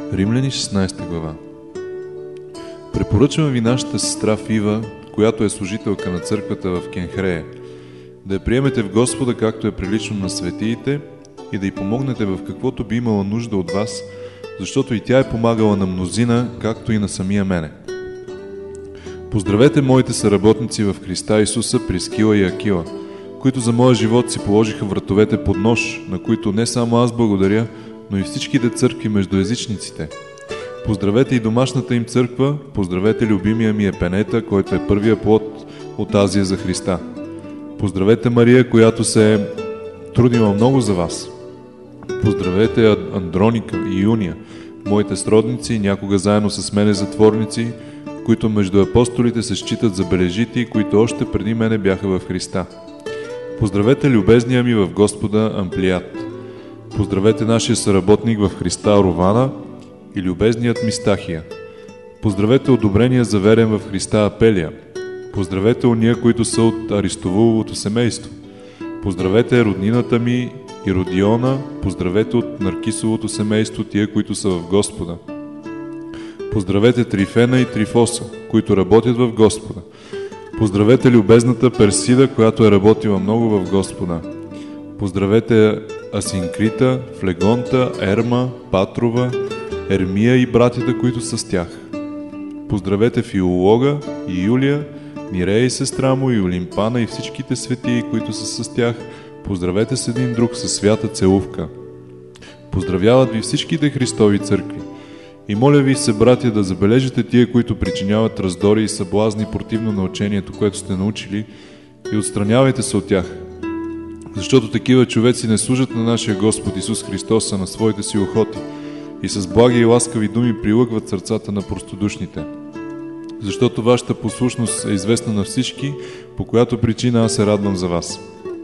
Римляни 16 глава. Препоръчвам ви нашата сестра Фива, която е служителка на църквата в Кенхрея, да я приемете в Господа, както е прилично на светиите, и да й помогнете в каквото би имала нужда от вас, защото и тя е помагала на мнозина, както и на самия мене. Поздравете моите съработници в Христа Исуса, Прискила и Акила, които за моя живот си положиха вратовете под нож, на които не само аз благодаря, но и всичките църкви между езичниците. Поздравете и домашната им църква, поздравете любимия ми Епенета, който е първия плод от Азия за Христа. Поздравете Мария, която се е трудила много за вас. Поздравете Андроника и Юния, моите сродници, някога заедно с мене затворници, които между апостолите се считат за бележити, които още преди мене бяха в Христа. Поздравете любезния ми в Господа Амплият. Поздравете нашия съработник в Христа Рована и любезният ми Стахия. Поздравете одобрения заверен в Христа Апелия. Поздравете уния, които са от Аристовуловото семейство. Поздравете роднината ми и Родиона. Поздравете от Наркисовото семейство тия, които са в Господа. Поздравете Трифена и Трифоса, които работят в Господа. Поздравете любезната Персида, която е работила много в Господа. Поздравете Асинкрита, Флегонта, Ерма, Патрова, Ермия и братята, които са с тях. Поздравете Филолога и Юлия, Мирея и сестра му, и Олимпана и всичките светии, които са с тях. Поздравете с един друг със свята целувка. Поздравяват ви всичките Христови църкви. И моля ви се, братя, да забележите тия, които причиняват раздори и съблазни противно на учението, което сте научили, и отстранявайте се от тях. Защото такива човеци не служат на нашия Господ Исус Христос, а на своите си охоти и с благи и ласкави думи прилъгват сърцата на простодушните. Защото вашата послушност е известна на всички, по която причина аз се радвам за вас.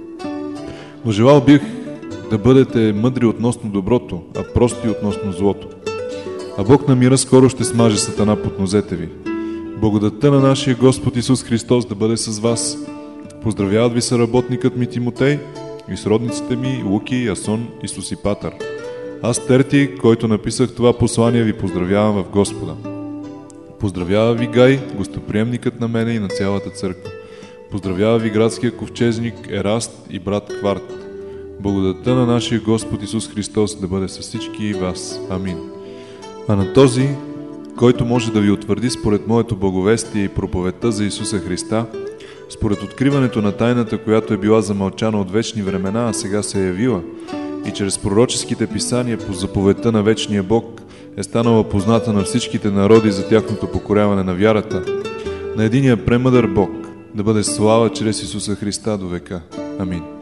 Но желал бих да бъдете мъдри относно доброто, а прости относно злото. А Бог на мира скоро ще смаже Сатана под нозете ви. Благодатта на нашия Господ Исус Христос да бъде с вас. Поздравяват ви съработникът ми Тимотей и сродниците ми Луки, Ясон и Сосипатър. Аз Терти, който написах това послание, ви поздравявам в Господа. Поздравява ви Гай, гостоприемникът на мене и на цялата църква. Поздравява ви градския ковчежник Ераст и брат Кварт. Благодатта на нашия Господ Исус Христос да бъде с всички и вас. Амин. А на този, който може да ви утвърди според моето благовестие и проповедта за Исуса Христа, според откриването на тайната, която е била замълчана от вечни времена, а сега се е явила, и чрез пророческите писания по заповедта на вечния Бог е станала позната на всичките народи за тяхното покоряване на вярата, на единия премъдър Бог да бъде слава чрез Исуса Христа до века. Амин.